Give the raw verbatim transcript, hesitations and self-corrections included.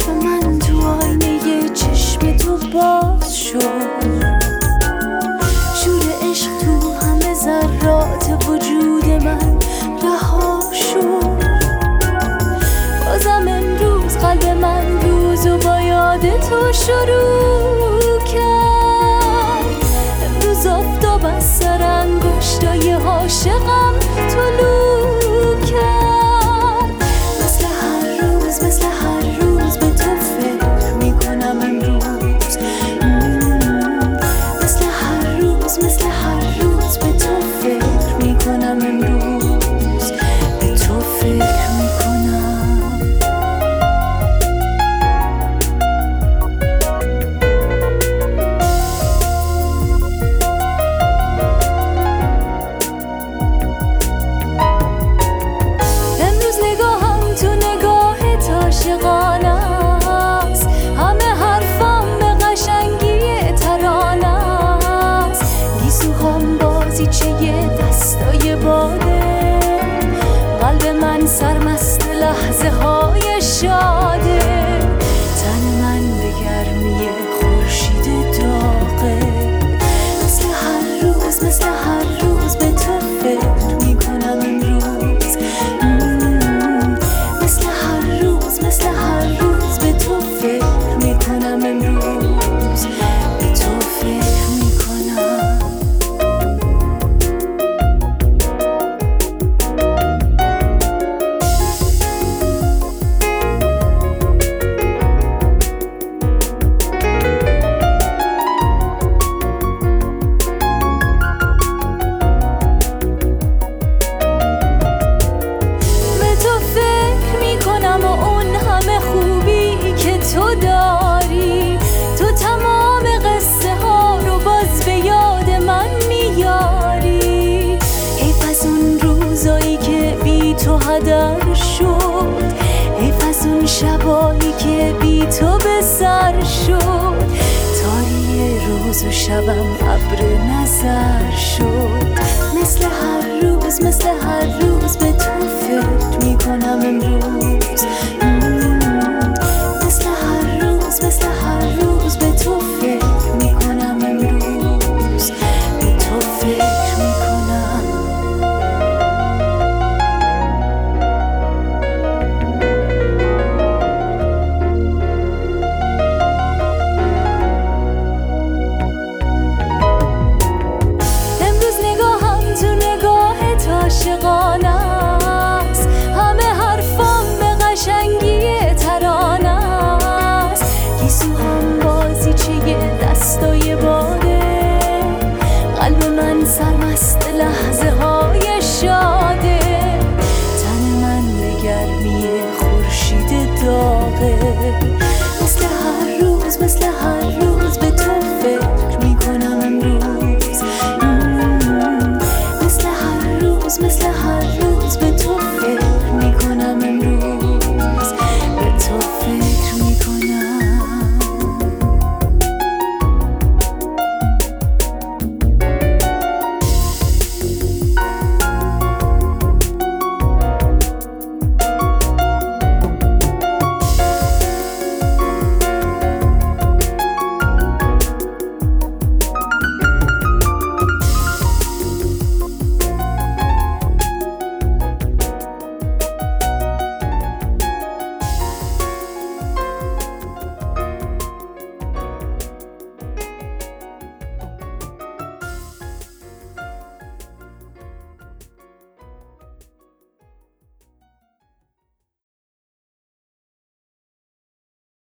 چشم من تو آینه چشم تو باز شد، شور عشق تو همه ذرات وجود من رها شد. بازم امروز قلب من روزو با یاد تو شروع کرد. امروز آفتاب از سر انگشتای عاشقم طلوع کرد. مثل هر روز مثل هر روز به تو فکر میکنم امروز. مثل هر روز مثل هر روز به تو فکر میکنم امروز. به تو فکر میکنم. قلب من سرمست لحظه های شاده، تن من به گرمی خورشید داغه. مثل هر روز مثل هر روز به تو فکر میکنم امروز. مثل هر روز مثل هر روز به تو فکر میکنم امروز. به تو فکر میکنم. تو تمام قصه ها رو باز به یاد من میاری. حیف از اون روزایی که بی تو هدر شد، حیف از اون شبایی که بی تو به سر شد. تاری روز و شبم ابر نظر شد. مثل هر روز مثل هر روز به تو فکر میکنم امروز.